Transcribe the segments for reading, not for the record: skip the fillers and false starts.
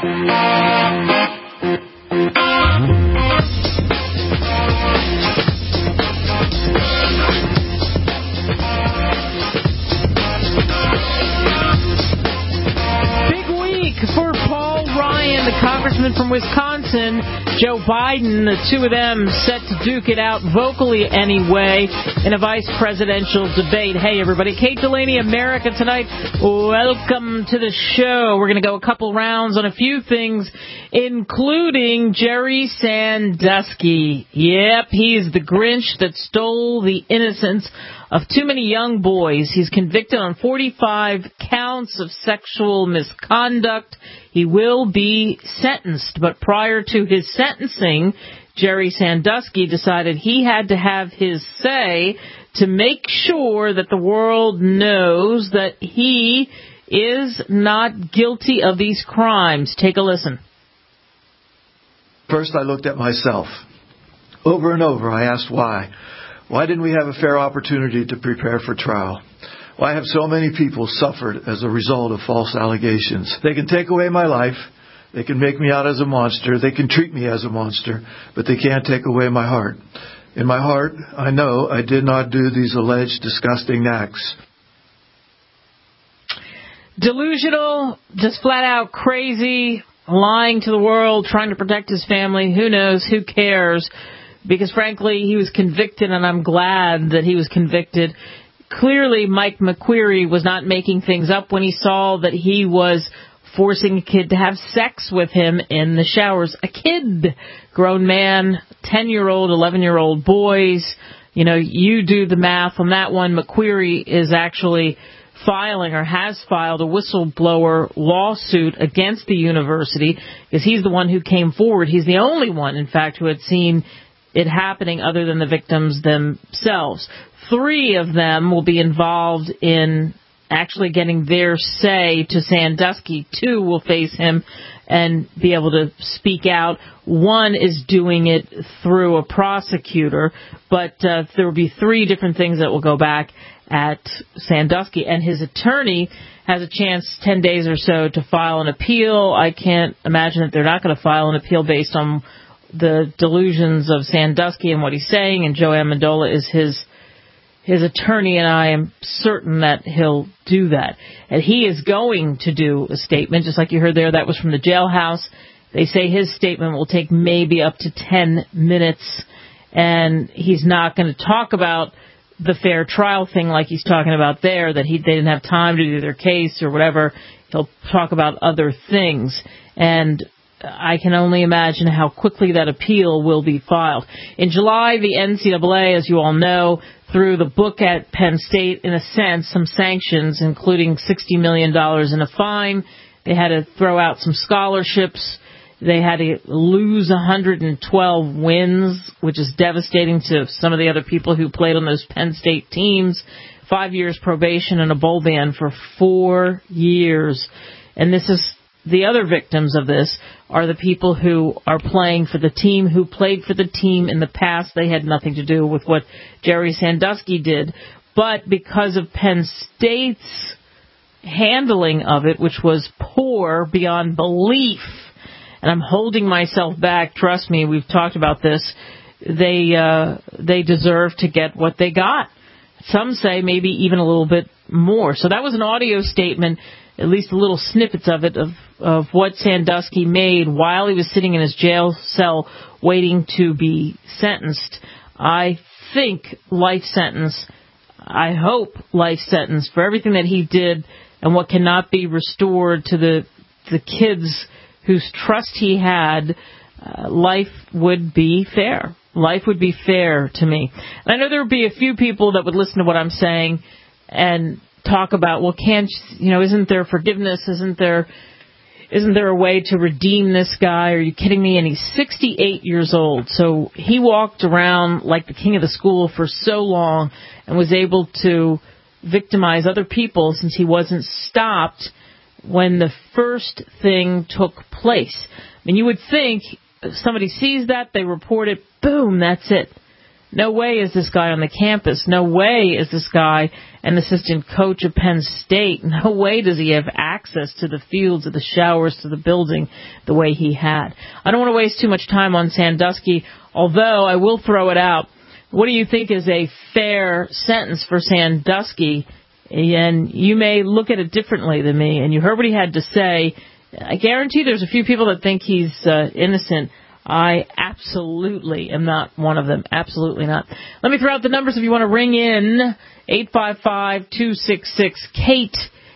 Congressman from Wisconsin, Joe Biden, the two of them set to duke it out vocally anyway in a vice presidential debate. Hey, everybody. Kate Delaney, America Tonight. Welcome to the show. We're going to go a couple rounds on a few things, including Jerry Sandusky. Yep, he's the Grinch that stole the innocence of too many young boys. He's convicted on 45 counts of sexual misconduct. He will be sentenced, but prior to his sentencing, Jerry Sandusky decided he had to have his say to make sure that the world knows that he is not guilty of these crimes. Take a listen. First, I looked at myself. Over and over, I asked why. Why didn't we have a fair opportunity to prepare for trial? Why have so many people suffered as a result of false allegations? They can take away my life. They can make me out as a monster. They can treat me as a monster, but they can't take away my heart. In my heart, I know I did not do these alleged disgusting acts. Delusional, just flat out crazy, lying to the world, trying to protect his family. Who knows? Who cares? Because, frankly, he was convicted, and I'm glad that he was convicted. Clearly, Mike McQueary was not making things up when he saw that he was forcing a kid to have sex with him in the showers. A kid, grown man, 10-year-old, 11-year-old boys. You know, you do the math on that one. McQueary is actually filing or has filed a whistleblower lawsuit against the university because he's the one who came forward. He's the only one, in fact, who had seen it happening other than the victims themselves. 3 of them will be involved in actually getting their say to Sandusky. 2 will face him and be able to speak out. 1 is doing it through a prosecutor, but there will be 3 different things that will go back at Sandusky. And his attorney has a chance, 10 days or so, to file an appeal. I can't imagine that they're not going to file an appeal based on the delusions of Sandusky and what he's saying, and Joe Amendola is his attorney, and I am certain that he'll do that. And he is going to do a statement, just like you heard there. That was from the jailhouse. They say his statement will take maybe up to 10 minutes, and he's not going to talk about the fair trial thing like he's talking about there, that they didn't have time to do their case or whatever. He'll talk about other things, and I can only imagine how quickly that appeal will be filed. In July, the NCAA, as you all know, threw the book at Penn State, in a sense, some sanctions, including $60 million in a fine. They had to throw out some scholarships. They had to lose 112 wins, which is devastating to some of the other people who played on those Penn State teams. 5 years probation and a bowl ban for 4 years. And this is the other victims of this are the people who are playing for the team, who played for the team in the past. They had nothing to do with what Jerry Sandusky did. But because of Penn State's handling of it, which was poor beyond belief, and I'm holding myself back, trust me, we've talked about this, they deserve to get what they got. Some say maybe even a little bit more. So that was an audio statement, at least little snippets of it, of what Sandusky made while he was sitting in his jail cell waiting to be sentenced. I think life sentence. I hope life sentence for everything that he did and what cannot be restored to the kids whose trust he had. Life would be fair. Life would be fair to me. And I know there would be a few people that would listen to what I'm saying and talk about, well, isn't there forgiveness? Isn't there a way to redeem this guy? Are you kidding me? And he's 68 years old. So he walked around like the king of the school for so long and was able to victimize other people since he wasn't stopped when the first thing took place. I mean, you would think if somebody sees that, they report it, boom, that's it. No way is this guy on the campus. No way is this guy an assistant coach of Penn State. No way does he have access access to the fields, to the showers, to the building the way he had. I don't want to waste too much time on Sandusky, although I will throw it out. What do you think is a fair sentence for Sandusky? And you may look at it differently than me, and you heard what he had to say. I guarantee there's a few people that think he's innocent. I absolutely am not one of them. Absolutely not. Let me throw out the numbers if you want to ring in. 855-266-KATE,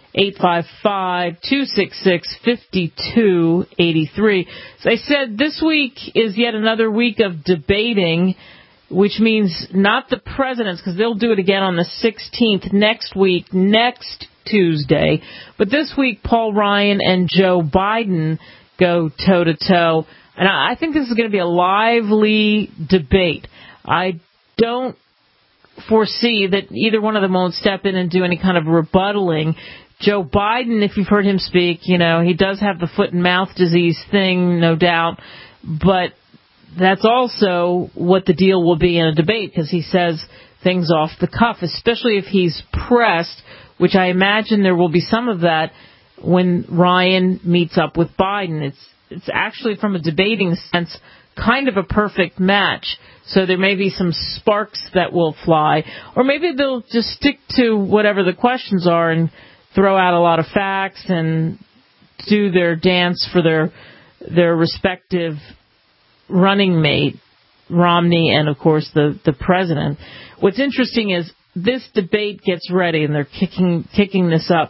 855-266-5283. As I said, this week is yet another week of debating, which means not the presidents, because they'll do it again on the 16th next week, next Tuesday. But this week, Paul Ryan and Joe Biden go toe-to-toe. And I think this is going to be a lively debate. I don't foresee that either one of them won't step in and do any kind of rebuttaling. Joe Biden, if you've heard him speak, he does have the foot and mouth disease thing, no doubt. But that's also what the deal will be in a debate, because he says things off the cuff, especially if he's pressed, which I imagine there will be some of that when Ryan meets up with Biden. It's actually, from a debating sense, kind of a perfect match. So there may be some sparks that will fly. Or maybe they'll just stick to whatever the questions are and throw out a lot of facts and do their dance for their respective running mate, Romney, and, of course, the president. What's interesting is this debate gets ready, and they're kicking this up,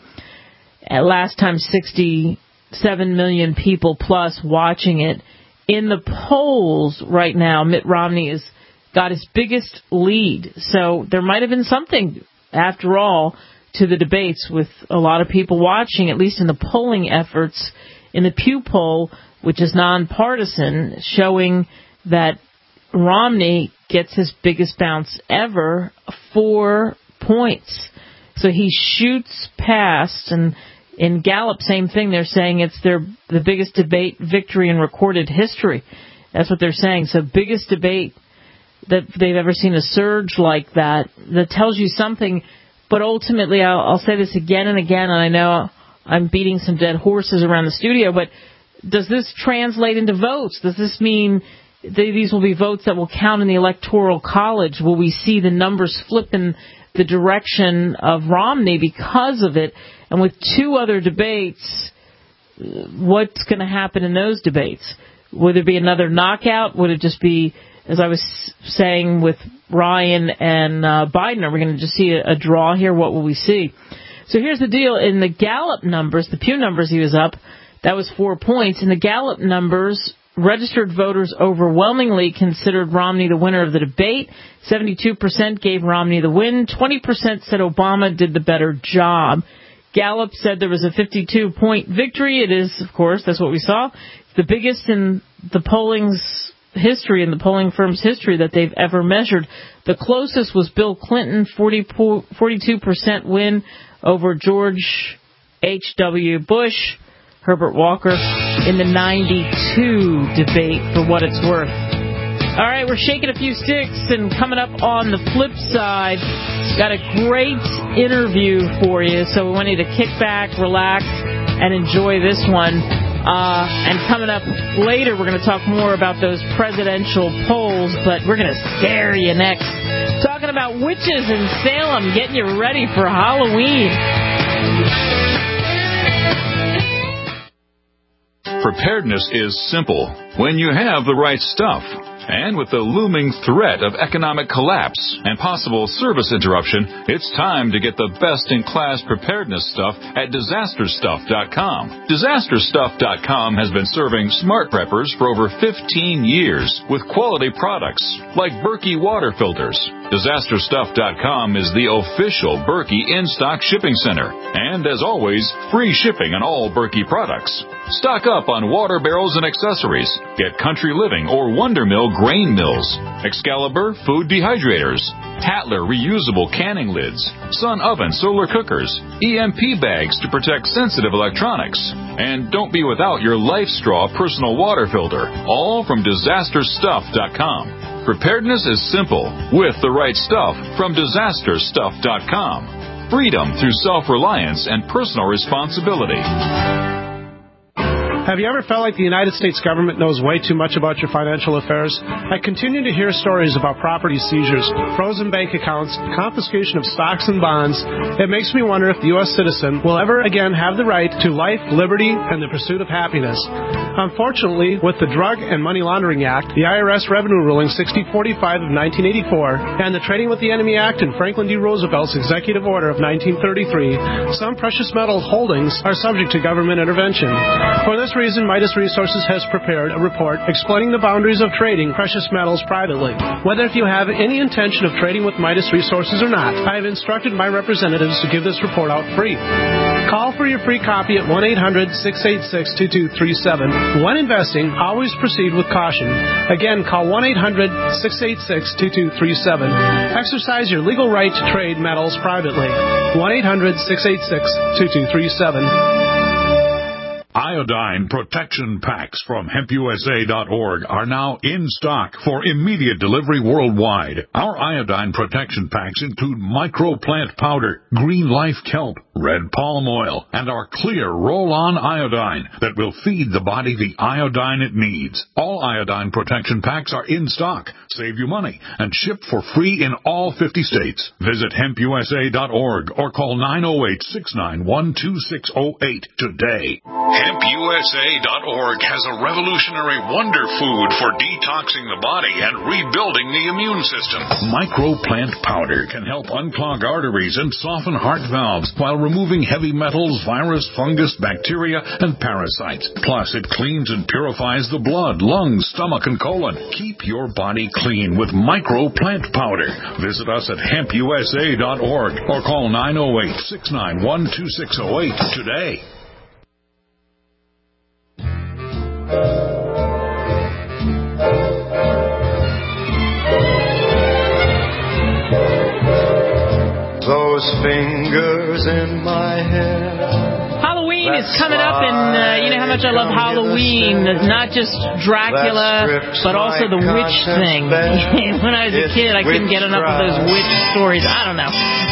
At last time, 67 million people plus watching it. In the polls right now, Mitt Romney has got his biggest lead. So there might have been something, after all, to the debates with a lot of people watching, at least in the polling efforts. In the Pew poll, which is nonpartisan, showing that Romney gets his biggest bounce ever, 4 points. So he shoots past, and in Gallup, same thing. They're saying it's the biggest debate victory in recorded history. That's what they're saying. So biggest debate that they've ever seen, a surge like that. That tells you something. But ultimately, I'll say this again and again, and I know I'm beating some dead horses around the studio, but does this translate into votes? Does this mean these will be votes that will count in the Electoral College? Will we see the numbers flip in the direction of Romney because of it? And with two other debates, what's going to happen in those debates? Would there be another knockout? Would it just be, as I was saying with Ryan and Biden, are we going to just see a draw here? What will we see? So here's the deal. In the Gallup numbers, the Pew numbers, he was up. That was 4 points. In the Gallup numbers, registered voters overwhelmingly considered Romney the winner of the debate. 72% gave Romney the win. 20% said Obama did the better job. Gallup said there was a 52-point victory. It is, of course, that's what we saw. It's the biggest in the polling's history, in the polling firm's history, that they've ever measured. The closest was Bill Clinton, 42% win over George H.W. Bush. Herbert Walker in the 92 debate, for what it's worth. All right, we're shaking a few sticks, and coming up on the flip side, got a great interview for you, so we want you to kick back, relax, and enjoy this one. And coming up later, we're going to talk more about those presidential polls, but we're going to scare you next. Talking about witches in Salem, getting you ready for Halloween. Preparedness is simple when you have the right stuff. And with the looming threat of economic collapse and possible service interruption, it's time to get the best-in-class preparedness stuff at DisasterStuff.com. DisasterStuff.com has been serving smart preppers for over 15 years with quality products like Berkey water filters. DisasterStuff.com is the official Berkey in-stock shipping center. And as always, free shipping on all Berkey products. Stock up on water barrels and accessories. Get Country Living or Wonder Mill grain mills, Excalibur food dehydrators, Tatler reusable canning lids, Sun Oven solar cookers, EMP bags to protect sensitive electronics, and don't be without your Life Straw personal water filter, all from DisasterStuff.com. Preparedness is simple with the right stuff from DisasterStuff.com. freedom through self-reliance and personal responsibility. Have you ever felt like the United States government knows way too much about your financial affairs? I continue to hear stories about property seizures, frozen bank accounts, confiscation of stocks and bonds. It makes me wonder if the U.S. citizen will ever again have the right to life, liberty, and the pursuit of happiness. Unfortunately, with the Drug and Money Laundering Act, the IRS Revenue Ruling 6045 of 1984, and the Trading with the Enemy Act and Franklin D. Roosevelt's Executive Order of 1933, some precious metal holdings are subject to government intervention. For this reason, Midas Resources has prepared a report explaining the boundaries of trading precious metals privately. Whether if you have any intention of trading with Midas Resources or not, I have instructed my representatives to give this report out free. Call for your free copy at 1-800-686-2237. When investing, always proceed with caution. Again, call 1-800-686-2237. Exercise your legal right to trade metals privately. 1-800-686-2237. Iodine protection packs from HempUSA.org are now in stock for immediate delivery worldwide. Our iodine protection packs include microplant powder, green life kelp, red palm oil, and our clear roll-on iodine that will feed the body the iodine it needs. All iodine protection packs are in stock. Save you money and ship for free in all 50 states. Visit HempUSA.org or call 908-691-2608 today. HempUSA.org has a revolutionary wonder food for detoxing the body and rebuilding the immune system. Microplant powder can help unclog arteries and soften heart valves while removing heavy metals, virus, fungus, bacteria, and parasites. Plus, it cleans and purifies the blood, lungs, stomach, and colon. Keep your body clean with Microplant powder. Visit us at HempUSA.org or call 908-691-2608 today. Those fingers in my hair. Halloween is coming up, and you know how much I love Halloween. Not just Dracula, but also the witch thing. When I was a kid, I couldn't get enough of those witch stories. I don't know.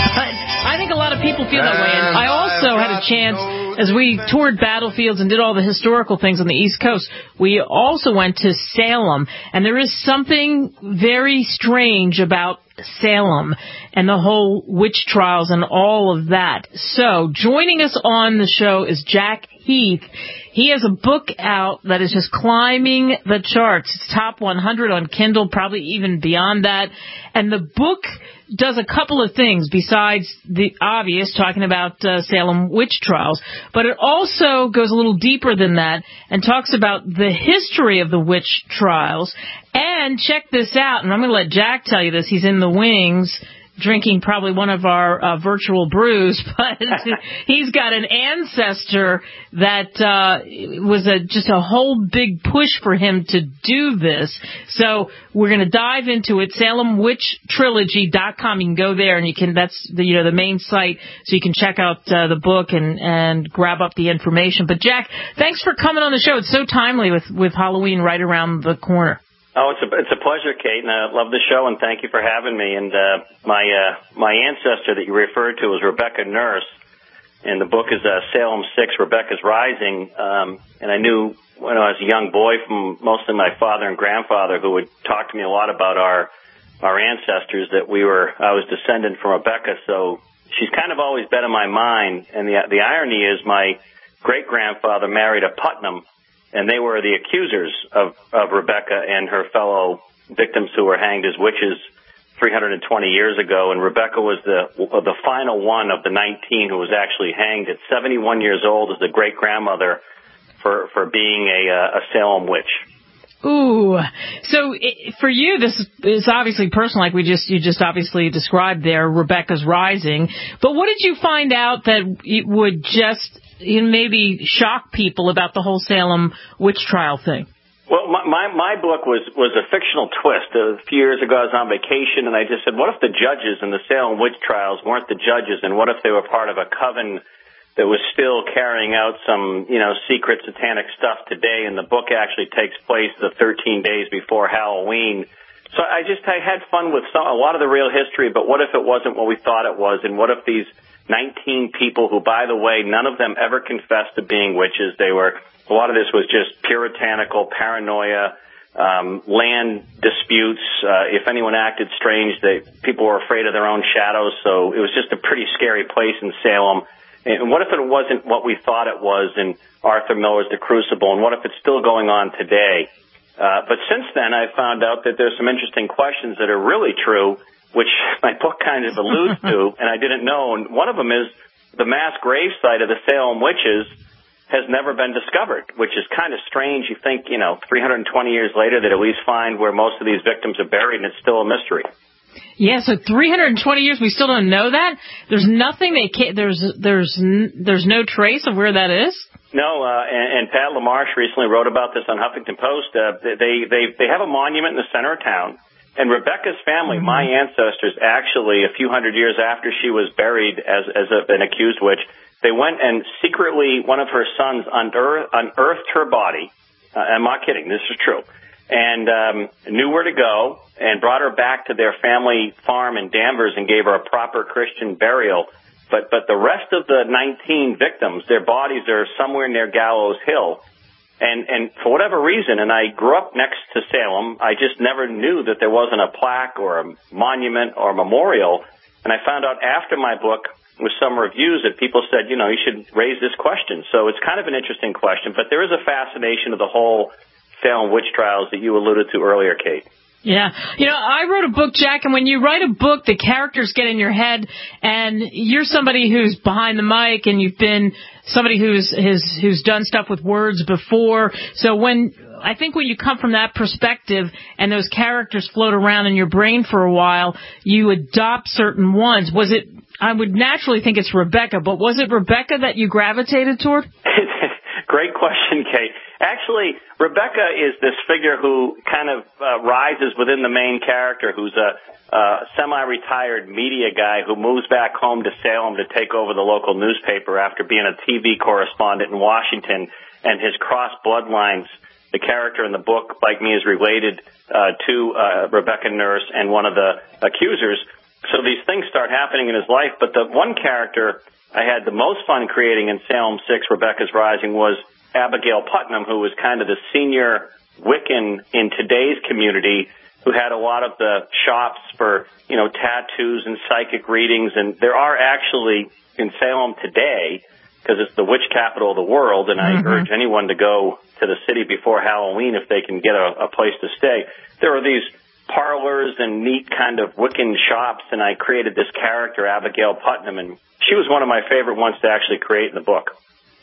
I think a lot of people feel that way. And I also had a chance, as we toured battlefields and did all the historical things on the East Coast, we also went to Salem. And there is something very strange about Salem and the whole witch trials and all of that. So joining us on the show is Jack Heath. He has a book out that is just climbing the charts. It's top 100 on Kindle, probably even beyond that. And the book does a couple of things besides the obvious, talking about Salem witch trials. But it also goes a little deeper than that and talks about the history of the witch trials. And check this out, and I'm going to let Jack tell you this. He's in the wings drinking probably one of our virtual brews, but he's got an ancestor that was just a whole big push for him to do this. So we're going to dive into it. SalemWitchTrilogy.com. You can go there, and you can. That's the main site, so you can check out the book and grab up the information. But Jack, thanks for coming on the show. It's so timely with Halloween right around the corner. Oh, it's a pleasure, Kate, and I love the show, and thank you for having me. And my ancestor that you referred to was Rebecca Nurse, and the book is Salem 6, Rebecca's Rising. And I knew when I was a young boy from mostly my father and grandfather, who would talk to me a lot about our ancestors, that I was descendant from Rebecca. So she's kind of always been in my mind. And the irony is my great-grandfather married a Putnam, and they were the accusers of Rebecca and her fellow victims who were hanged as witches 320 years ago. And Rebecca was the final one of the 19 who was actually hanged at 71 years old as the great-grandmother for being a Salem witch. Ooh. So for you, this is obviously personal, like you just obviously described there, Rebecca's Rising. But what did you find out that it would just maybe shock people about the whole Salem witch trial thing? Well, my book was a fictional twist. A few years ago, I was on vacation, and I just said, what if the judges in the Salem witch trials weren't the judges, and what if they were part of a coven that was still carrying out some, secret satanic stuff today? And the book actually takes place the 13 days before Halloween. So I had fun with a lot of the real history, but what if it wasn't what we thought it was, and what if these 19 people who, by the way, none of them ever confessed to being witches. A lot of this was just puritanical paranoia, land disputes. If anyone acted strange, people were afraid of their own shadows. So it was just a pretty scary place in Salem. And what if it wasn't what we thought it was in Arthur Miller's The Crucible? And what if it's still going on today? But since then, I've found out that there's some interesting questions that are really true, which my book kind of alludes to, and I didn't know. And one of them is the mass grave site of the Salem witches has never been discovered, which is kind of strange. You think, 320 years later, that at least find where most of these victims are buried, and it's still a mystery. Yeah, so 320 years, we still don't know that? There's nothing there's no trace of where that is? No, and Pat LaMarche recently wrote about this on Huffington Post. They have a monument in the center of town, and Rebecca's family, my ancestors, actually, a few hundred years after she was buried as an accused witch, they went and secretly, one of her sons unearthed her body. I'm not kidding, this is true. And knew where to go and brought her back to their family farm in Danvers and gave her a proper Christian burial. But the rest of the 19 victims, their bodies are somewhere near Gallows Hill. And for whatever reason, and I grew up next to Salem, I just never knew that there wasn't a plaque or a monument or a memorial. And I found out after my book with some reviews that people said, you should raise this question. So it's kind of an interesting question, but there is a fascination of the whole Salem witch trials that you alluded to earlier, Kate. Yeah. I wrote a book, Jack, and when you write a book, the characters get in your head, and you're somebody who's behind the mic, and you've been somebody who's done stuff with words before. So I think when you come from that perspective and those characters float around in your brain for a while, you adopt certain ones. I would naturally think it's Rebecca, but was it Rebecca that you gravitated toward? Great question, Kate. Actually, Rebecca is this figure who kind of rises within the main character, who's a semi-retired media guy who moves back home to Salem to take over the local newspaper after being a TV correspondent in Washington, and his cross bloodlines. The character in the book, like me, is related to Rebecca Nurse and one of the accusers. So these things start happening in his life, but the one character I had the most fun creating in Salem 6, Rebecca's Rising, was Abigail Putnam, who was kind of the senior Wiccan in today's community, who had a lot of the shops for, tattoos and psychic readings. And there are actually in Salem today, because it's the witch capital of the world, and I urge anyone to go to the city before Halloween if they can get a place to stay. There are these parlors and neat kind of Wiccan shops, and I created this character, Abigail Putnam, and she was one of my favorite ones to actually create in the book.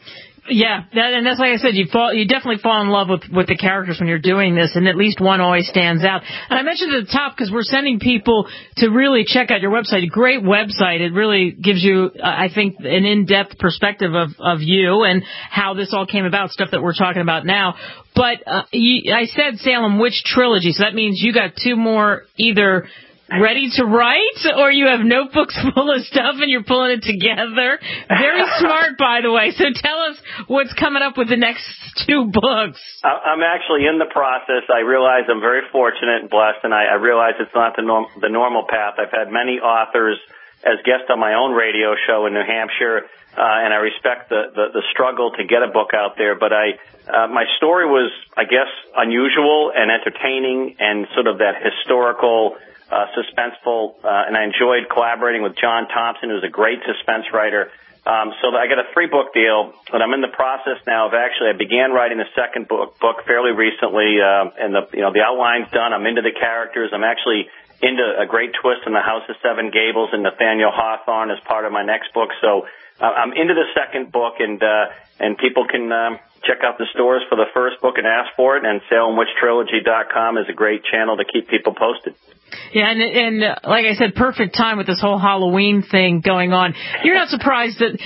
Yeah, and that's like I said, you definitely fall in love with the characters when you're doing this, and at least one always stands out. And I mentioned at the top because we're sending people to really check out your website. A great website. It really gives you, I think, an in-depth perspective of you and how this all came about, stuff that we're talking about now. But I said Salem Witch Trilogy, so that means you got two more either ready to write, or you have notebooks full of stuff and you're pulling it together. Very smart, by the way. So tell us what's coming up with the next two books. I'm actually in the process. I realize I'm very fortunate and blessed, and I realize it's not the normal path. I've had many authors as guests on my own radio show in New Hampshire, and I respect the struggle to get a book out there. But my story was, I guess, unusual and entertaining and sort of that historical suspenseful, and I enjoyed collaborating with John Thompson, who's a great suspense writer. So I got a 3-book deal, but I'm in the process now of I began writing the second book fairly recently, and the outline's done. I'm into the characters. I'm actually into a great twist in the House of Seven Gables and Nathaniel Hawthorne as part of my next book. So I'm into the second book, and people can check out the stores for the first book and ask for it, and SalemWitchTrilogy.com is a great channel to keep people posted. Yeah, and like I said, perfect time with this whole Halloween thing going on. You're not surprised that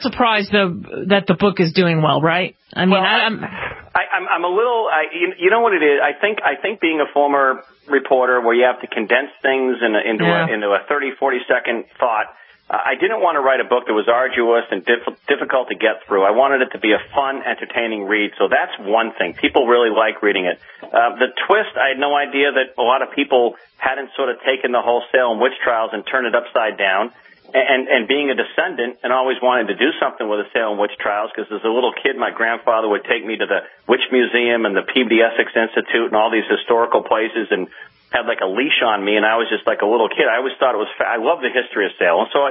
the book is doing well, right? I mean, I'm a little. You know what it is? I think being a former reporter, where you have to condense things into a 30-40 second thought. I didn't want to write a book that was arduous and difficult to get through. I wanted it to be a fun, entertaining read. So that's one thing. People really like reading it. The twist, I had no idea that a lot of people hadn't sort of taken the whole Salem witch trials and turned it upside down. and being a descendant and always wanting to do something with the Salem witch trials, because as a little kid, my grandfather would take me to the Witch Museum and the Peabody Essex Institute and all these historical places and had like a leash on me, and I was just like a little kid. I always thought it was I love the history of Salem. So,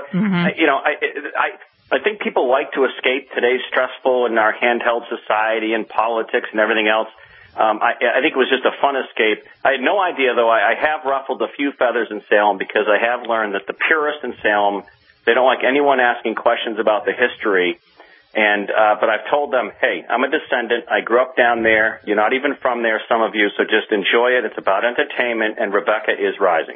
I think people like to escape today's stressful and our handheld society and politics and everything else. I think it was just a fun escape. I had no idea, though. I have ruffled a few feathers in Salem because I have learned that the purists in Salem, they don't like anyone asking questions about the history. But I've told them, hey, I'm a descendant. I grew up down there. You're not even from there, some of you, so just enjoy it. It's about entertainment, and Rebecca is rising.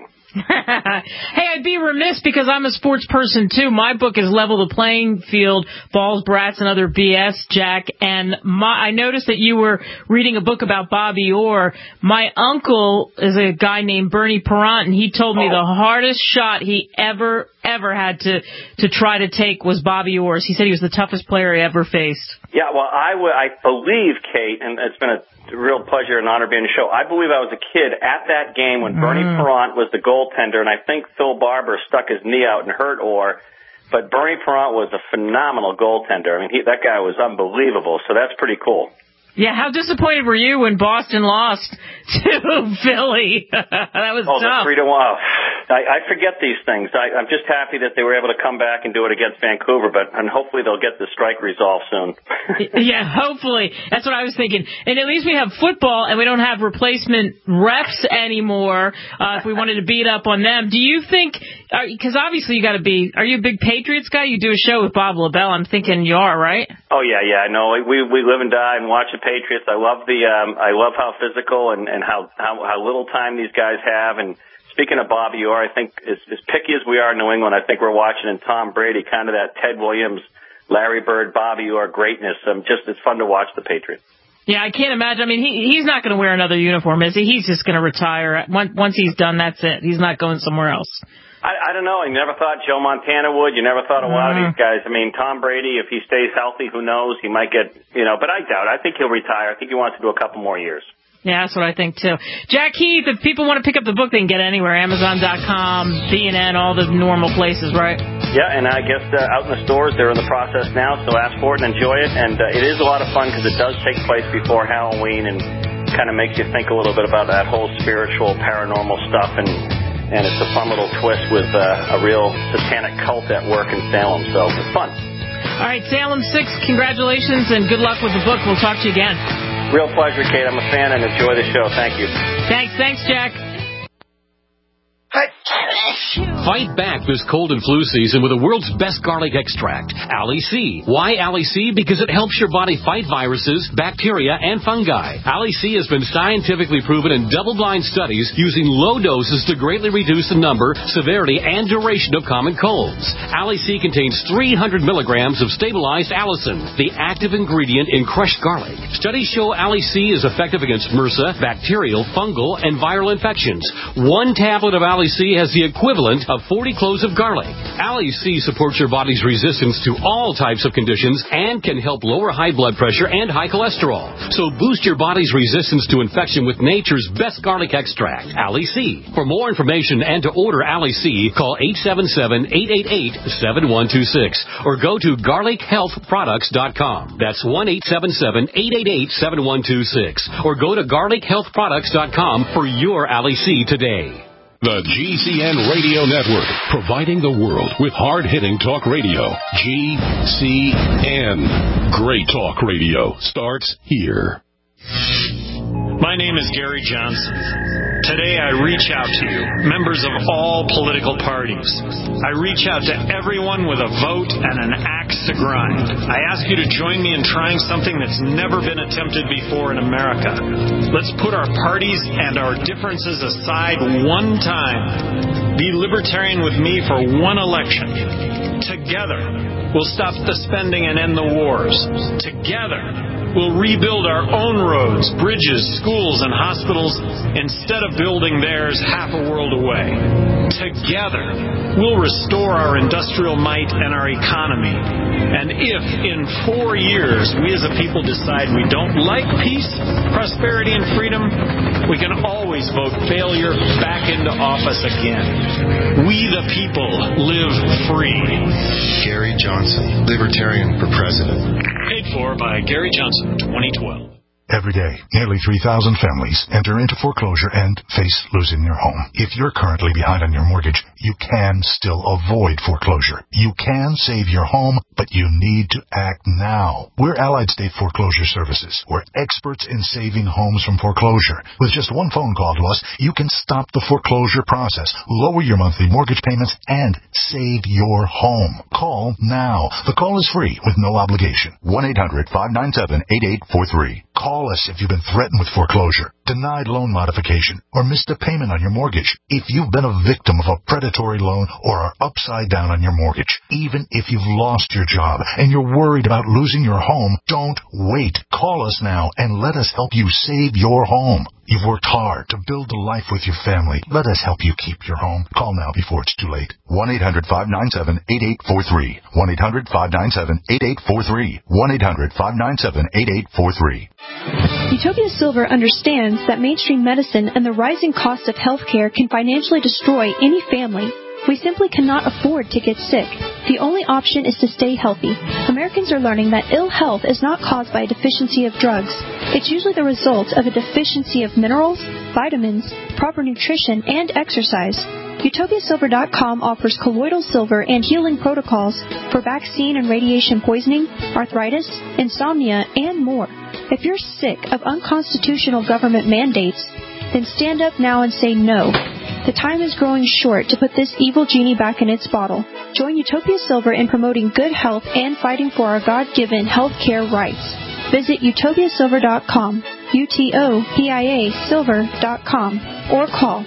Hey, I'd be remiss because I'm a sports person, too. My book is Level the Playing Field, Balls, Brats, and Other BS, Jack. And I noticed that you were reading a book about Bobby Orr. My uncle is a guy named Bernie Parent, and he told me the hardest shot he ever had to try to take was Bobby Orr's. He said he was the toughest player he ever faced. Yeah, well, I believe, Kate, and it's been a real pleasure and honor being on the show. I believe I was a kid at that game when Bernie Parent was the goaltender, and I think Phil Barber stuck his knee out and hurt Orr. But Bernie Parent was a phenomenal goaltender. I mean, that guy was unbelievable, so that's pretty cool. Yeah, how disappointed were you when Boston lost to Philly? That was tough. 3-1. I forget these things. I'm just happy that they were able to come back and do it against Vancouver, and hopefully they'll get the strike resolved soon. Yeah, hopefully. That's what I was thinking. And at least we have football, and we don't have replacement refs anymore if we wanted to beat up on them. Do you think, because obviously you got to be, are you a big Patriots guy? You do a show with Bob LaBelle. I'm thinking you are, right? Oh, yeah. No, we live and die and watch the Patriots. I love how physical and how little time these guys have. And speaking of Bobby Orr, I think as picky as we are in New England, I think we're watching in Tom Brady kind of that Ted Williams, Larry Bird, Bobby Orr greatness. It's fun to watch the Patriots. Yeah, I can't imagine. I mean, he's not going to wear another uniform, is he? He's just going to retire. Once he's done, that's it. He's not going somewhere else. I don't know. I never thought Joe Montana would. You never thought a lot of these guys. I mean, Tom Brady, if he stays healthy, who knows? He might get, but I doubt it. I think he'll retire. I think he wants to do a couple more years. Yeah, that's what I think, too. Jack Heath, if people want to pick up the book, they can get it anywhere. Amazon.com, CNN, all the normal places, right? Yeah, and I guess out in the stores, they're in the process now, so ask for it and enjoy it. And it is a lot of fun because it does take place before Halloween and kind of makes you think a little bit about that whole spiritual, paranormal stuff. And it's a fun little twist with a real satanic cult at work in Salem, so it's fun. All right, Salem 6, congratulations and good luck with the book. We'll talk to you again. Real pleasure, Kate. I'm a fan and enjoy the show. Thank you. Thanks, Jack. Fight back this cold and flu season with the world's best garlic extract, Ali C. Why Ali C? Because it helps your body fight viruses, bacteria, and fungi. Ali C has been scientifically proven in double-blind studies using low doses to greatly reduce the number, severity, and duration of common colds. Ali C contains 300 milligrams of stabilized allicin, the active ingredient in crushed garlic. Studies show Ali C is effective against MRSA, bacterial, fungal, and viral infections. One tablet of Ali C has the equivalent of 40 cloves of garlic. Ali C supports your body's resistance to all types of conditions and can help lower high blood pressure and high cholesterol. So boost your body's resistance to infection with nature's best garlic extract, Ali C. For more information and to order Ali C, call 877-888-7126 or go to garlichealthproducts.com. That's 1-877-888-7126 or go to garlichealthproducts.com for your Ali C today. The GCN Radio Network, providing the world with hard-hitting talk radio. GCN. Great talk radio starts here. My name is Gary Johnson. Today I reach out to you, members of all political parties. I reach out to everyone with a vote and an axe to grind. I ask you to join me in trying something that's never been attempted before in America. Let's put our parties and our differences aside one time. Be libertarian with me for one election. Together, we'll stop the spending and end the wars. Together, we'll rebuild our own roads, bridges, schools, and hospitals instead of building theirs half a world away. Together, we'll restore our industrial might and our economy. And if in 4 years we as a people decide we don't like peace, prosperity, and freedom, we can always vote failure back into office again. We the people live free. Gary Johnson, Libertarian for President. Paid for by Gary Johnson, 2012. Every day, nearly 3,000 families enter into foreclosure and face losing their home. If you're currently behind on your mortgage, you can still avoid foreclosure. You can save your home, but you need to act now. We're Allied State Foreclosure Services. We're experts in saving homes from foreclosure. With just one phone call to us, you can stop the foreclosure process, lower your monthly mortgage payments, and save your home. Call now. The call is free with no obligation. 1-800-597-8843. Call us if you've been threatened with foreclosure, denied loan modification, or missed a payment on your mortgage. If you've been a victim of a predatory loan or are upside down on your mortgage, even if you've lost your job and you're worried about losing your home, don't wait. Call us now and let us help you save your home. You've worked hard to build a life with your family. Let us help you keep your home. Call now before it's too late. 1-800-597-8843. 1-800-597-8843. 1-800-597-8843. Utopia Silver understands that mainstream medicine and the rising cost of healthcare can financially destroy any family. We simply cannot afford to get sick. The only option is to stay healthy. Americans are learning that ill health is not caused by a deficiency of drugs. It's usually the result of a deficiency of minerals, vitamins, proper nutrition, and exercise. UtopiaSilver.com offers colloidal silver and healing protocols for vaccine and radiation poisoning, arthritis, insomnia, and more. If you're sick of unconstitutional government mandates, then stand up now and say no. The time is growing short to put this evil genie back in its bottle. Join Utopia Silver in promoting good health and fighting for our God-given health care rights. Visit utopiasilver.com, UTOPIA Silver.com, or call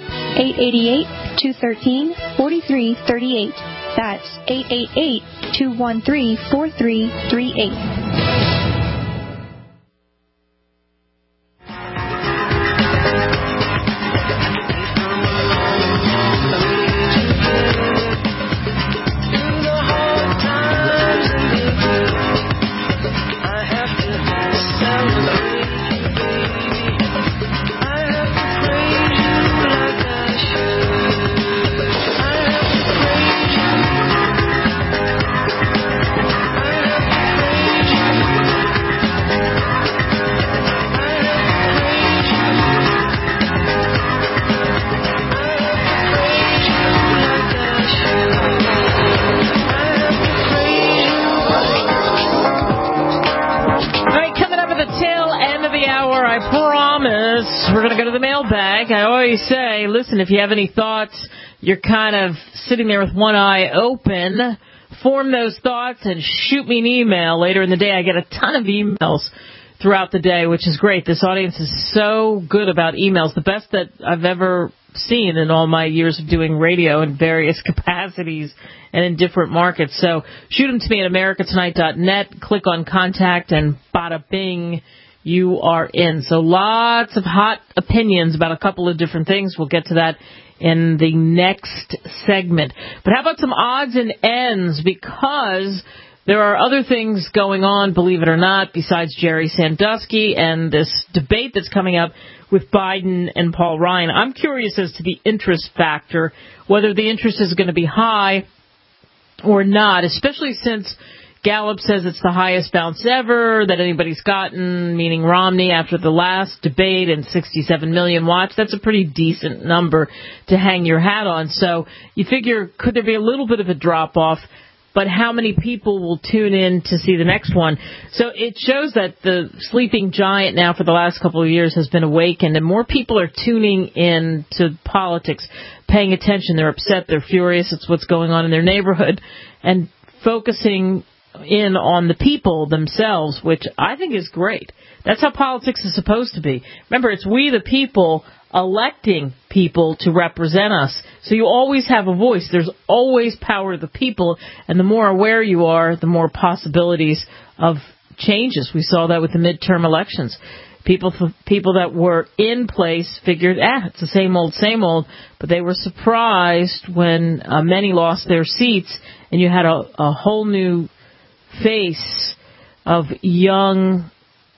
888-213-4338. That's 888-213-4338. We're going to go to the mailbag. I always say, listen, if you have any thoughts, you're kind of sitting there with one eye open, form those thoughts and shoot me an email later in the day. I get a ton of emails throughout the day, which is great. This audience is so good about emails, the best that I've ever seen in all my years of doing radio in various capacities and in different markets. So shoot them to me at americatonight.net, click on contact, and bada bing, you are in. So lots of hot opinions about a couple of different things. We'll get to that in the next segment. But how about some odds and ends? Because there are other things going on, believe it or not, besides Jerry Sandusky and this debate that's coming up with Biden and Paul Ryan. I'm curious as to the interest factor, whether the interest is going to be high or not, especially since Gallup says it's the highest bounce ever that anybody's gotten, meaning Romney after the last debate, and 67 million watch. That's a pretty decent number to hang your hat on. So you figure, could there be a little bit of a drop-off? But how many people will tune in to see the next one? So it shows that the sleeping giant now for the last couple of years has been awakened, and more people are tuning in to politics, paying attention. They're upset, they're furious. It's what's going on in their neighborhood, and focusing in on the people themselves, which I think is great. That's how politics is supposed to be. Remember, it's we the people electing people to represent us. So you always have a voice. There's always power to the people, and the more aware you are, the more possibilities of changes. We saw that with the midterm elections. People that were in place figured, it's the same old, but they were surprised when many lost their seats, and you had a whole new face of young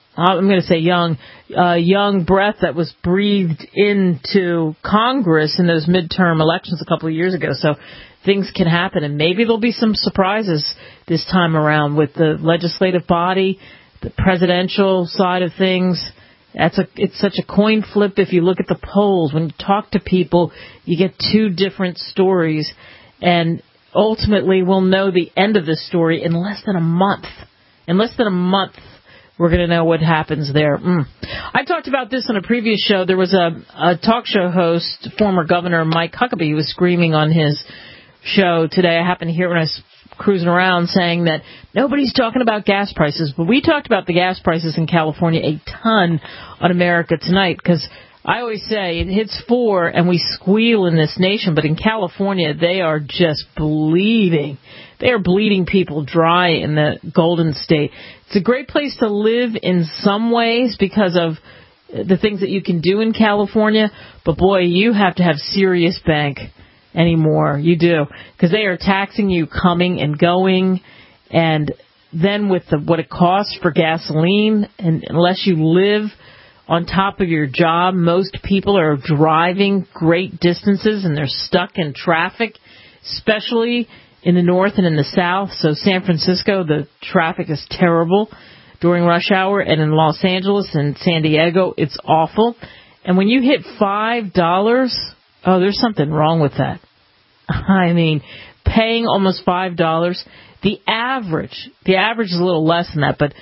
breath that was breathed into Congress in those midterm elections a couple of years ago. So things can happen, and maybe there'll be some surprises this time around with the legislative body, the presidential side of things. It's such a coin flip. If you look at the polls, when you talk to people, you get two different stories, and ultimately we'll know the end of this story in less than a month. In less than a month, we're going to know what happens there. I talked about this on a previous show. There was a talk show host, former Governor Mike Huckabee, who was screaming on his show today. I happened to hear when I was cruising around saying that nobody's talking about gas prices, but we talked about the gas prices in California a ton on America Tonight, because I always say it hits 4 and we squeal in this nation, but in California they are just bleeding. They are bleeding people dry in the Golden State. It's a great place to live in some ways because of the things that you can do in California, but boy, you have to have serious bank anymore. You do, because they are taxing you coming and going, and then with what it costs for gasoline, and unless you live on top of your job, most people are driving great distances and they're stuck in traffic, especially in the north and in the south. So San Francisco, the traffic is terrible during rush hour, and in Los Angeles and San Diego, it's awful. And when you hit $5, there's something wrong with that. I mean, paying almost $5. The average is a little less than that, but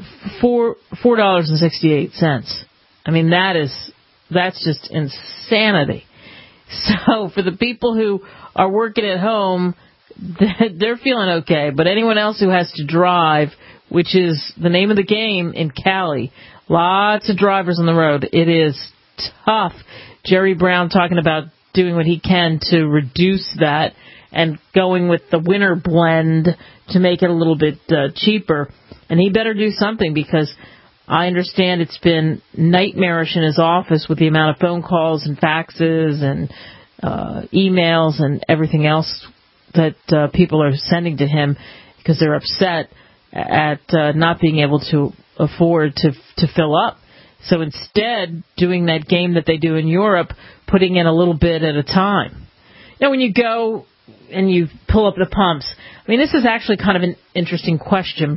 $4.68. I mean, that's just insanity. So for the people who are working at home, they're feeling okay. But anyone else who has to drive, which is the name of the game in Cali, lots of drivers on the road. It is tough. Jerry Brown talking about doing what he can to reduce that and going with the winter blend to make it a little bit cheaper. And he better do something, because I understand it's been nightmarish in his office with the amount of phone calls and faxes and emails and everything else that people are sending to him because they're upset at not being able to afford to fill up. So instead, doing that game that they do in Europe, putting in a little bit at a time. You know, when you go and you pull up the pumps, I mean, this is actually kind of an interesting question.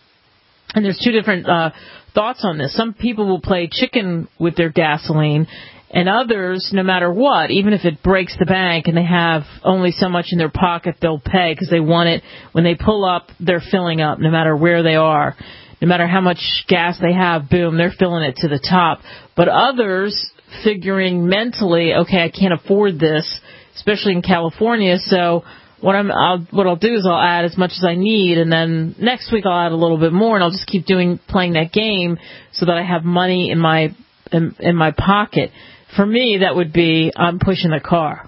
And there's two different thoughts on this. Some people will play chicken with their gasoline, and others, no matter what, even if it breaks the bank and they have only so much in their pocket, they'll pay because they want it. When they pull up, they're filling up, no matter where they are. No matter how much gas they have, boom, they're filling it to the top. But others figuring mentally, okay, I can't afford this, especially in California, so what I'll do is I'll add as much as I need, and then next week I'll add a little bit more, and I'll just keep playing that game so that I have money in my pocket. For me, that would be I'm pushing the car.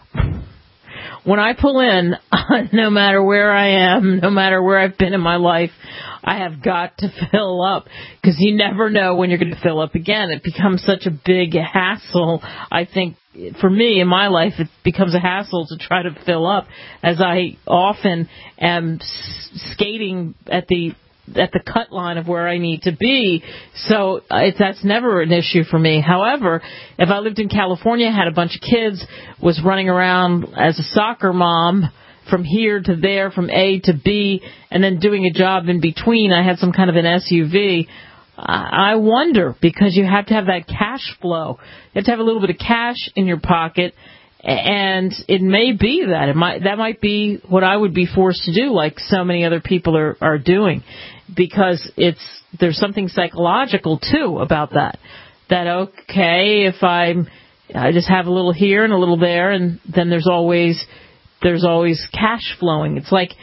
When I pull in, no matter where I am, no matter where I've been in my life, I have got to fill up, because you never know when you're going to fill up again. It becomes such a big hassle. I think for me in my life, it becomes a hassle to try to fill up, as I often am skating at the cut line of where I need to be. So that's never an issue for me. However, if I lived in California, had a bunch of kids, was running around as a soccer mom from here to there, from A to B, and then doing a job in between, I had some kind of an SUV, I wonder, because you have to have that cash flow. You have to have a little bit of cash in your pocket, and it may be that. That might be what I would be forced to do, like so many other people are doing, because there's something psychological, too, about that. That, okay, if I just have a little here and a little there, and then there's always cash flowing. It's like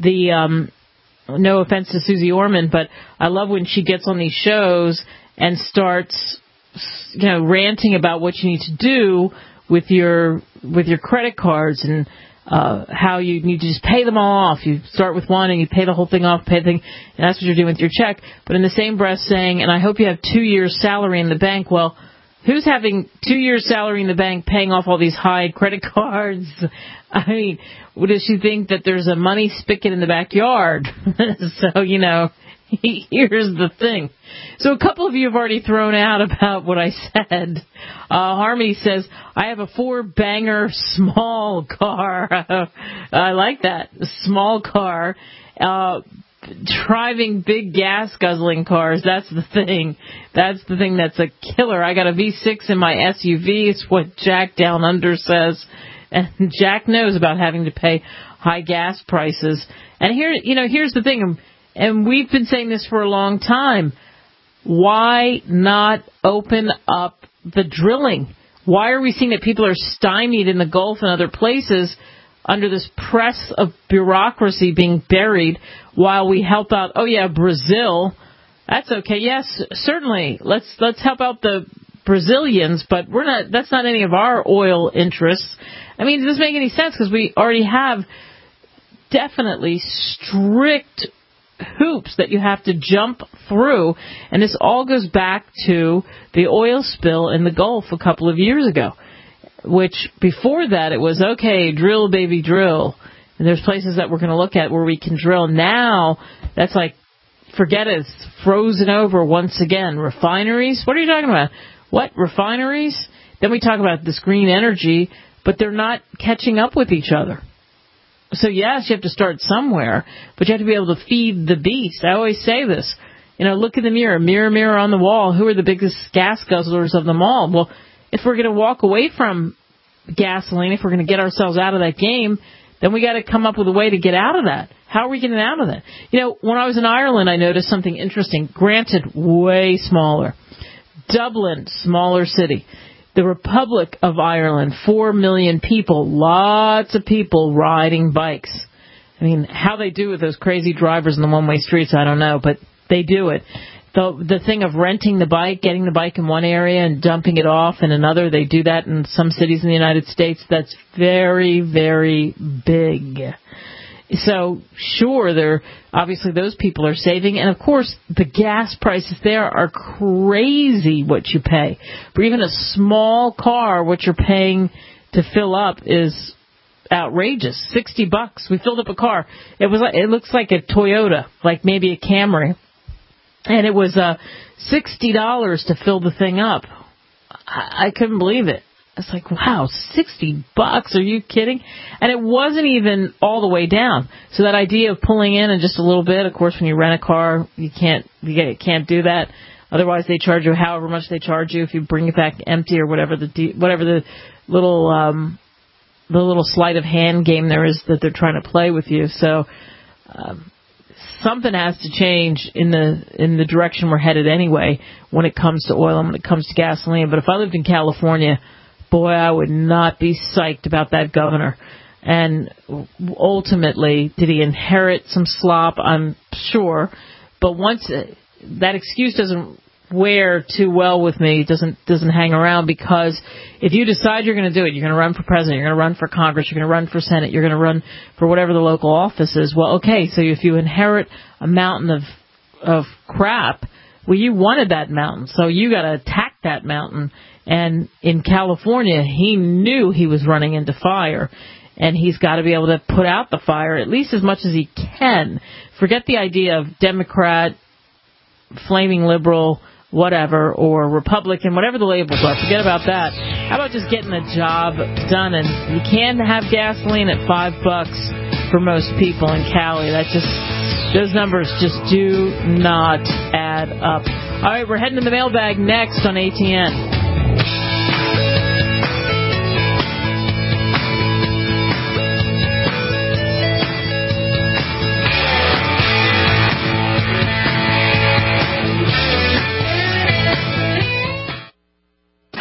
no offense to Susie Orman, but I love when she gets on these shows and starts, ranting about what you need to do with your credit cards. And how you need to just pay them all off. You start with one and you pay the whole thing off, and that's what you're doing with your check. But in the same breath saying, and I hope you have 2 years' salary in the bank. Well, who's having 2 years' salary in the bank paying off all these high credit cards? I mean, does she think that there's a money spigot in the backyard? So, here's the thing. So a couple of you have already thrown out about what I said. Harmony says, I have a 4-banger small car. I like that. A small car. Driving big gas guzzling cars. That's the thing. That's the thing that's a killer. I got a V6 in my SUV. It's what Jack Down Under says. And Jack knows about having to pay high gas prices. And here's the thing. And we've been saying this for a long time. Why not open up the drilling? Why are we seeing that people are stymied in the Gulf and other places under this press of bureaucracy being buried while we help out? Oh, yeah, Brazil. That's okay. Yes, certainly. Let's help out the Brazilians, but that's not any of our oil interests. I mean, does this make any sense? Because we already have definitely strict hoops that you have to jump through, and this all goes back to the oil spill in the Gulf a couple of years ago, which before that it was, okay, drill, baby, drill. And there's places that we're going to look at where we can drill. Now, that's like, forget it, it's frozen over once again. Refineries? What are you talking about? What, refineries? Then we talk about this green energy, but they're not catching up with each other. So, yes, you have to start somewhere, but you have to be able to feed the beast. I always say this. Look in the mirror. Mirror, mirror on the wall. Who are the biggest gas guzzlers of them all? Well, if we're going to walk away from gasoline, if we're going to get ourselves out of that game, then we got to come up with a way to get out of that. How are we getting out of that? When I was in Ireland, I noticed something interesting. Granted, way smaller. Dublin, smaller city. The Republic of Ireland, 4 million people, lots of people riding bikes. I mean, how they do with those crazy drivers in the one-way streets, I don't know, but they do it. The thing of renting the bike, getting the bike in one area and dumping it off in another, they do that in some cities in the United States. That's very, very big. So, sure, obviously those people are saving. And, of course, the gas prices there are crazy what you pay. For even a small car, what you're paying to fill up is outrageous. $60. We filled up a car. It looks like a Toyota, like maybe a Camry. And it was $60 to fill the thing up. I couldn't believe it. It's like, wow, $60? Are you kidding? And it wasn't even all the way down. So that idea of pulling in and just a little bit, of course, when you rent a car, you can't do that. Otherwise, they charge you however much they charge you if you bring it back empty or whatever the little sleight of hand game there is that they're trying to play with you. So something has to change in the direction we're headed anyway when it comes to oil and when it comes to gasoline. But if I lived in California, boy, I would not be psyched about that governor. And ultimately, did he inherit some slop? I'm sure. But once that excuse doesn't wear too well with me, doesn't hang around, because if you decide you're going to do it, you're going to run for president, you're going to run for Congress, you're going to run for Senate, you're going to run for whatever the local office is. Well, okay, so if you inherit a mountain of crap, well, you wanted that mountain, so you got to attack that mountain. And in California, he knew he was running into fire, and he's got to be able to put out the fire at least as much as he can. Forget the idea of Democrat, flaming liberal, whatever, or Republican, whatever the labels are. Forget about that. How about just getting the job done? And you can have gasoline at $5 for most people in Cali. Those numbers just do not add up. All right, we're heading to the mailbag next on ATN. Have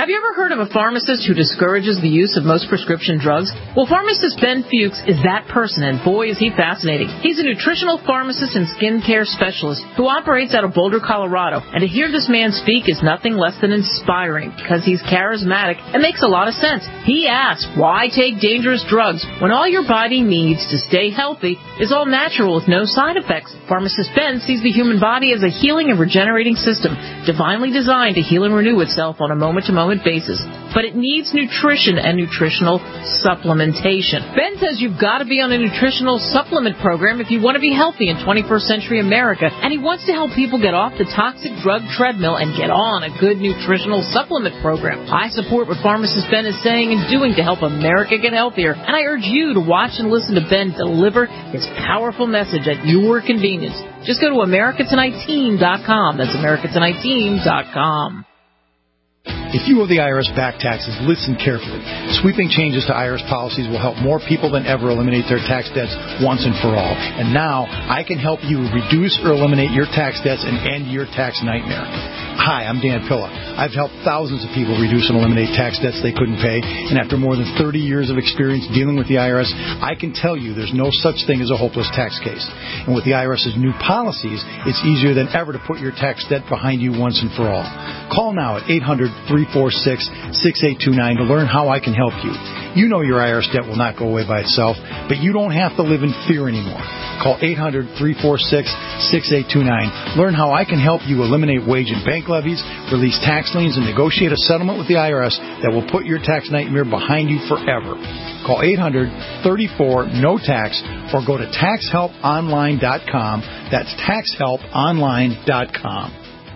Have you ever heard of a pharmacist who discourages the use of most prescription drugs? Well, pharmacist Ben Fuchs is that person, and boy, is he fascinating. He's a nutritional pharmacist and skincare specialist who operates out of Boulder, Colorado. And to hear this man speak is nothing less than inspiring because he's charismatic and makes a lot of sense. He asks, why take dangerous drugs when all your body needs to stay healthy is all natural with no side effects? Pharmacist Ben sees the human body as a healing and regenerating system, divinely designed to heal and renew itself on a moment-to-moment basis. But it needs nutrition and nutritional supplementation. Ben says you've got to be on a nutritional supplement program if you want to be healthy in 21st century America, and he wants to help people get off the toxic drug treadmill and get on a good nutritional supplement program. I support what pharmacist Ben is saying and doing to help America get healthier, and I urge you to watch and listen to Ben deliver his powerful message at your convenience. Just go to AmericaTonightTeam.com. That's AmericaTonightTeam.com. If you owe the IRS back taxes, listen carefully. Sweeping changes to IRS policies will help more people than ever eliminate their tax debts once and for all. And now, I can help you reduce or eliminate your tax debts and end your tax nightmare. Hi, I'm Dan Pilla. I've helped thousands of people reduce and eliminate tax debts they couldn't pay, and after more than 30 years of experience dealing with the IRS, I can tell you there's no such thing as a hopeless tax case. And with the IRS's new policies, it's easier than ever to put your tax debt behind you once and for all. Call now at 800-346-6829 to learn how I can help you. You know your IRS debt will not go away by itself, but you don't have to live in fear anymore. Call 800-346-6829. Learn how I can help you eliminate wage and bank levies, release tax liens, and negotiate a settlement with the IRS that will put your tax nightmare behind you forever. Call 800-34-NO-TAX or go to TaxHelpOnline.com. That's TaxHelpOnline.com.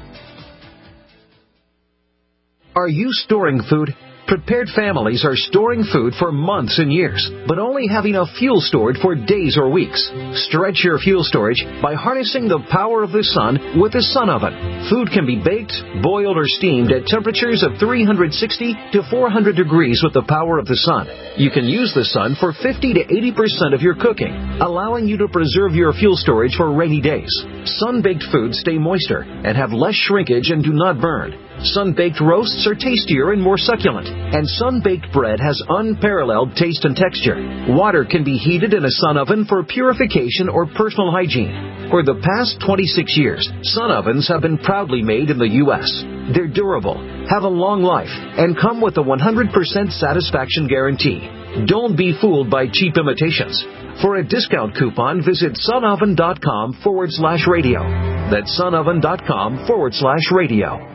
Are you storing food? Prepared families are storing food for months and years, but only have enough fuel stored for days or weeks. Stretch your fuel storage by harnessing the power of the sun with the Sun Oven. Food can be baked, boiled, or steamed at temperatures of 360 to 400 degrees with the power of the sun. You can use the sun for 50 to 80% of your cooking, allowing you to preserve your fuel storage for rainy days. Sun-baked foods stay moister and have less shrinkage and do not burn. Sun-baked roasts are tastier and more succulent, and sun-baked bread has unparalleled taste and texture. Water can be heated in a sun oven for purification or personal hygiene. For the past 26 years, sun ovens have been proudly made in the U.S. They're durable, have a long life, and come with a 100% satisfaction guarantee. Don't be fooled by cheap imitations. For a discount coupon, visit sunoven.com/radio. That's sunoven.com/radio.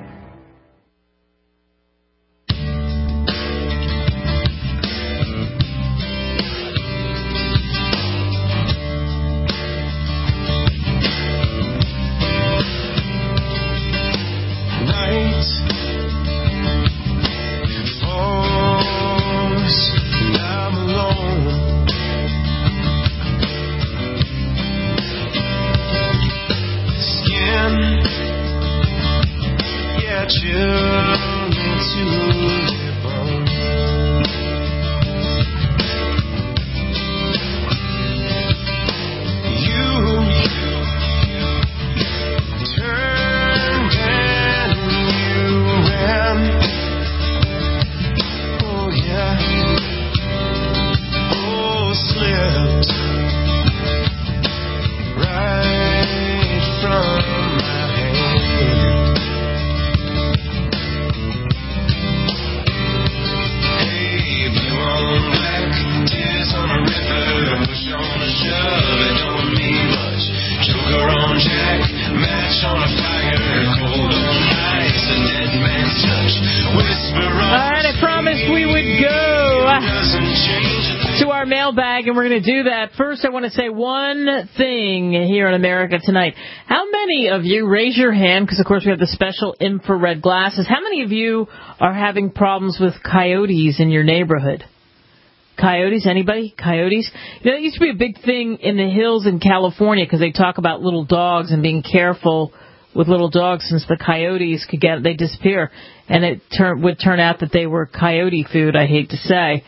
And we're going to do that. First, I want to say one thing here in America Tonight. How many of you, raise your hand, because of course we have the special infrared glasses, how many of you are having problems with coyotes in your neighborhood? Coyotes? Anybody? Coyotes? You know, it used to be a big thing in the hills in California because they talk about little dogs and being careful with little dogs since the coyotes they disappear. And it would turn out that they were coyote food, I hate to say.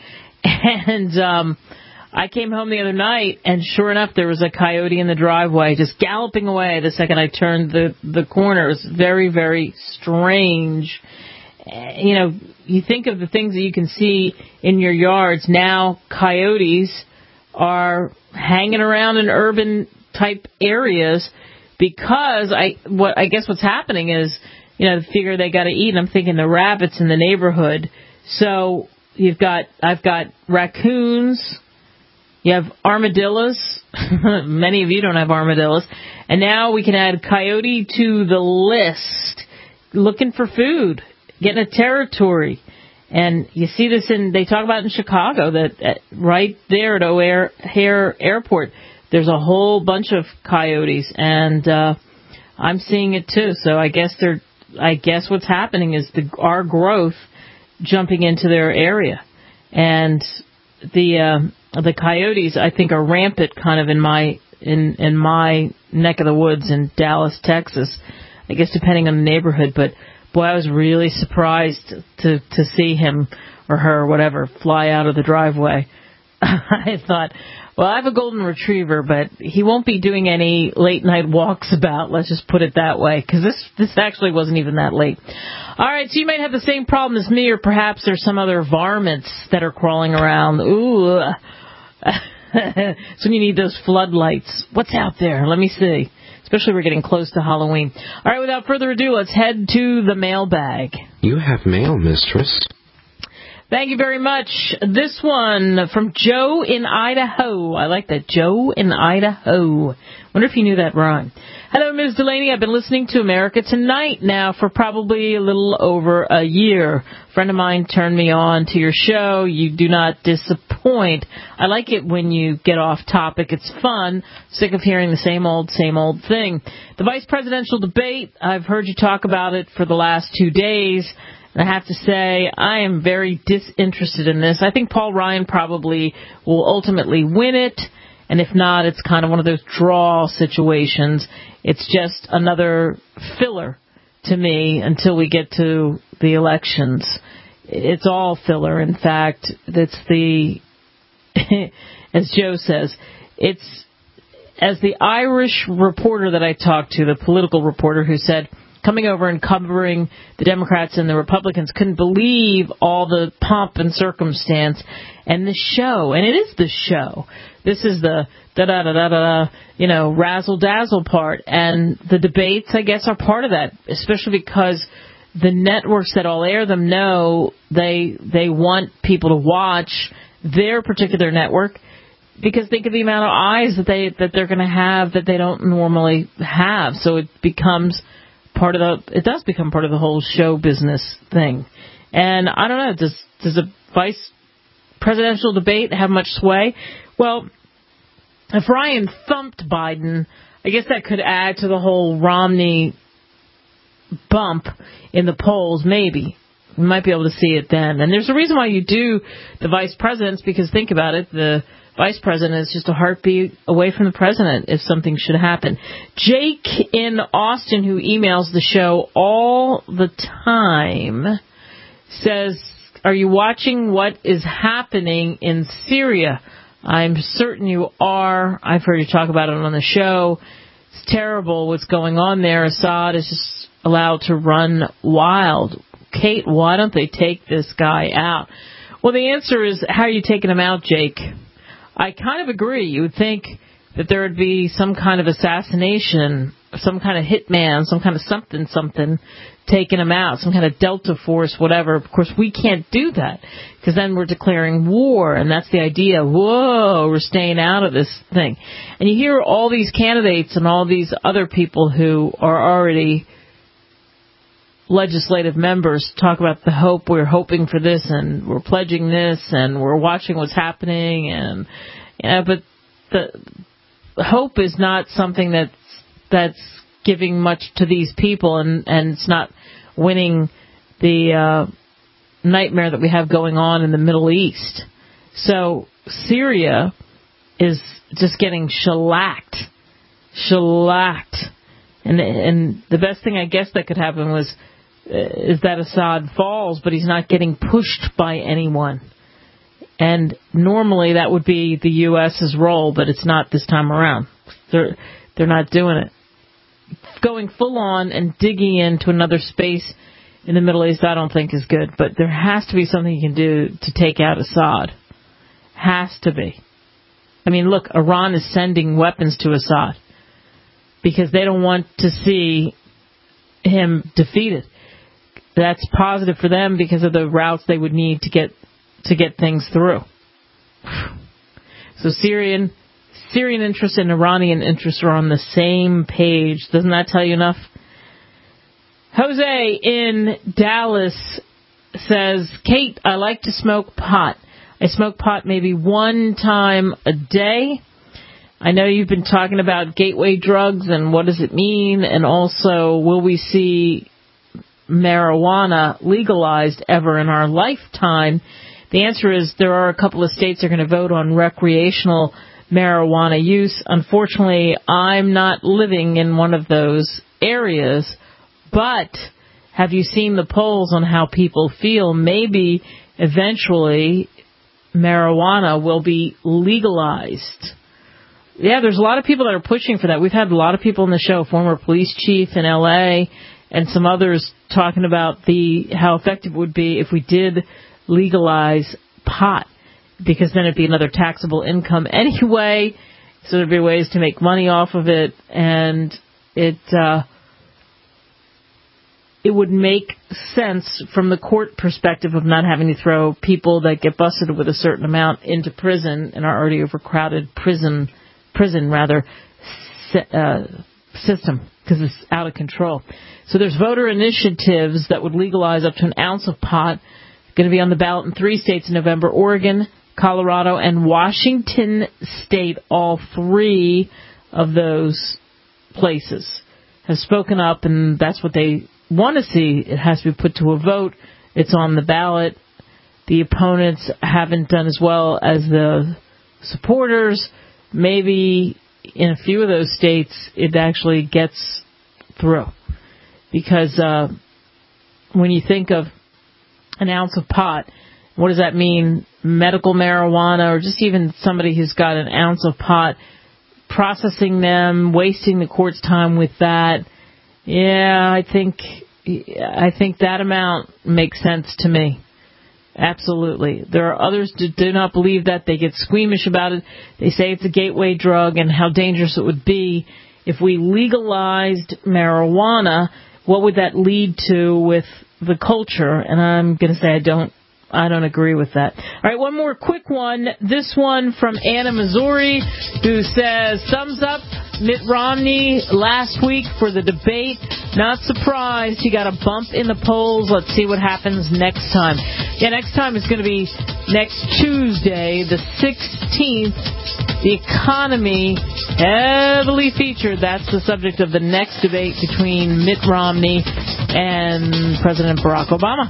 And, I came home the other night, and sure enough, there was a coyote in the driveway just galloping away the second I turned the corner. It was very, very strange. You think of the things that you can see in your yards. Now coyotes are hanging around in urban type areas because I guess what's happening is, they figure they got to eat. And I'm thinking the rabbits in the neighborhood. So I've got raccoons. You have armadillos. Many of you don't have armadillos. And now we can add coyote to the list. Looking for food. Getting a territory. And you see this they talk about in Chicago that right there at O'Hare Airport, there's a whole bunch of coyotes. And I'm seeing it too. So I guess what's happening is our growth jumping into their area. And the coyotes, I think, are rampant kind of in my neck of the woods in Dallas, Texas. I guess depending on the neighborhood, but boy, I was really surprised to see him or her or whatever fly out of the driveway. I thought, well, I have a golden retriever, but he won't be doing any late night walks about. Let's just put it that way, because this actually wasn't even that late. All right, so you might have the same problem as me, or perhaps there's some other varmints that are crawling around. Ooh. So you need those floodlights. What's out there? Let me see. Especially we're getting close to Halloween. All right, without further ado, let's head to the mailbag. You have mail, mistress. Thank you very much. This one from Joe in Idaho. I like that. Joe in Idaho. Wonder if you knew that rhyme. Hello, Ms. Delaney. I've been listening to America Tonight now for probably a little over a year. A friend of mine turned me on to your show. You do not disappoint. I like it when you get off topic. It's fun. Sick of hearing the same old thing. The vice presidential debate, I've heard you talk about it for the last 2 days. And I have to say, I am very disinterested in this. I think Paul Ryan probably will ultimately win it. And if not, it's kind of one of those draw situations. It's just another filler to me until we get to the elections. It's all filler. In fact, it's as Joe says, it's as the Irish reporter that I talked to, the political reporter who said, coming over and covering the Democrats and the Republicans, couldn't believe all the pomp and circumstance and the show. And it is the show. This is the da-da-da-da-da, razzle-dazzle part. And the debates, I guess, are part of that, especially because the networks that all air them know they want people to watch their particular network because think of the amount of eyes that they're going to have that they don't normally have. So it becomes it does become part of the whole show business thing. And I don't know, does a vice presidential debate have much sway? Well, if Ryan thumped Biden, I guess that could add to the whole Romney bump in the polls, maybe. We might be able to see it then. And there's a reason why you do the vice presidents, because think about it, the vice president is just a heartbeat away from the president if something should happen. Jake in Austin, who emails the show all the time, says, are you watching what is happening in Syria? I'm certain you are. I've heard you talk about it on the show. It's terrible what's going on there. Assad is just allowed to run wild. Kate, why don't they take this guy out? Well, the answer is, how are you taking him out, Jake? I kind of agree. You would think that there would be some kind of assassination, some kind of hitman, some kind of something taking him out, some kind of Delta Force, whatever. Of course, we can't do that because then we're declaring war, and that's the idea. Whoa, we're staying out of this thing. And you hear all these candidates and all these other people who are already legislative members talk about the hope, we're hoping for this, and we're pledging this, and we're watching what's happening, and but the hope is not something that's giving much to these people, and it's not winning the nightmare that we have going on in the Middle East. So Syria is just getting shellacked, and the best thing I guess that could happen is that Assad falls, but he's not getting pushed by anyone. And normally that would be the U.S.'s role, but it's not this time around. They're not doing it. Going full on and digging into another space in the Middle East, I don't think is good. But there has to be something you can do to take out Assad. Has to be. I mean, look, Iran is sending weapons to Assad because they don't want to see him defeated. That's positive for them because of the routes they would need to get things through. So Syrian interests and Iranian interests are on the same page. Doesn't that tell you enough? Jose in Dallas says, Kate, I like to smoke pot. I smoke pot maybe one time a day. I know you've been talking about gateway drugs and what does it mean, and also will we see marijuana legalized ever in our lifetime? The answer is there are a couple of states that are going to vote on recreational marijuana use. Unfortunately, I'm not living in one of those areas, but have you seen the polls on how people feel? Maybe eventually marijuana will be legalized. Yeah, there's a lot of people that are pushing for that. We've had a lot of people in the show, former police chief in L.A. and some others talking about how effective it would be if we did legalize pot, because then it'd be another taxable income anyway, so there'd be ways to make money off of it, and it would make sense from the court perspective of not having to throw people that get busted with a certain amount into prison in our already overcrowded prison system, because it's out of control. So there's voter initiatives that would legalize up to an ounce of pot. Going to be on the ballot in 3 states in November: Oregon, Colorado, and Washington State. All 3 of those places have spoken up, and that's what they want to see. It has to be put to a vote. It's on the ballot. The opponents haven't done as well as the supporters. Maybe in a few of those states it actually gets through, because when you think of an ounce of pot, what does that mean? Medical marijuana, or just even somebody who's got an ounce of pot, processing them, wasting the court's time with that. Yeah, I think that amount makes sense to me. Absolutely. There are others who do not believe that. They get squeamish about it. They say it's a gateway drug and how dangerous it would be. If we legalized marijuana, what would that lead to with the culture? And I'm going to say I don't agree with that. All right, one more quick one. This one from Anna, Missouri, who says, thumbs up Mitt Romney last week for the debate. Not surprised he got a bump in the polls. Let's see what happens next time. Yeah, next time is going to be next Tuesday, the 16th. The economy, heavily featured. That's the subject of the next debate between Mitt Romney and President Barack Obama.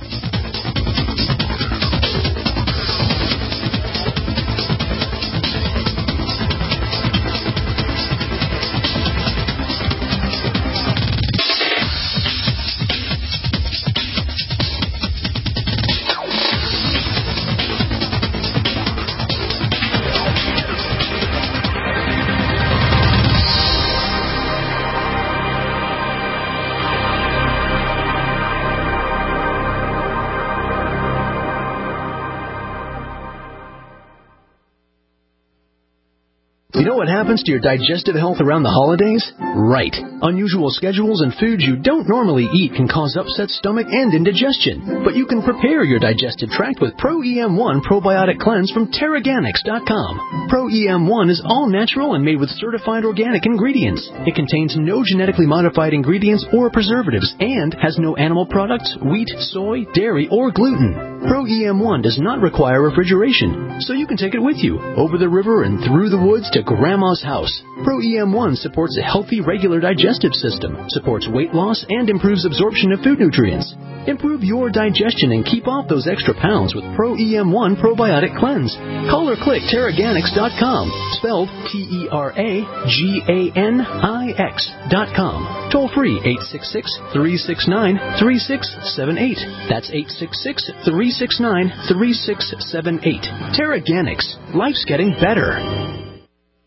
You know what happens to your digestive health around the holidays? Right. Unusual schedules and foods you don't normally eat can cause upset stomach and indigestion. But you can prepare your digestive tract with Pro-EM1 Probiotic Cleanse from Teraganix.com. Pro-EM1 is all natural and made with certified organic ingredients. It contains no genetically modified ingredients or preservatives and has no animal products, wheat, soy, dairy, or gluten. Pro-EM1 does not require refrigeration, so you can take it with you over the river and through the woods to Grandma's house. Pro-EM1 supports a healthy, regular digestive system, supports weight loss, and improves absorption of food nutrients. Improve your digestion and keep off those extra pounds with Pro-EM1 Probiotic Cleanse. Call or click Teraganix.com, spelled Teraganix.com. Toll free 866-369-3678. That's 866-369-3678. Teraganix. Life's getting better.